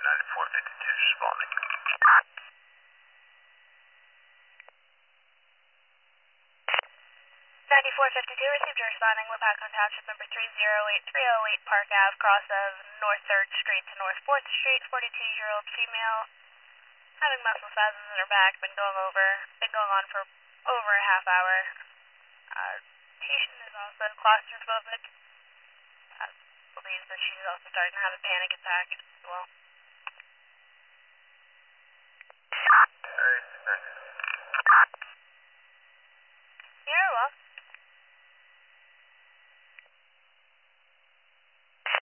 9452 responding. 9452 received your responding Lepaco Township number 308308 Park Ave, cross of North 3rd Street to North 4th Street, 42-year-old female, having muscle spasms in her back, been going on for over a half hour. Patient is also claustrophobic. Believes that she's also starting to have a panic attack as well.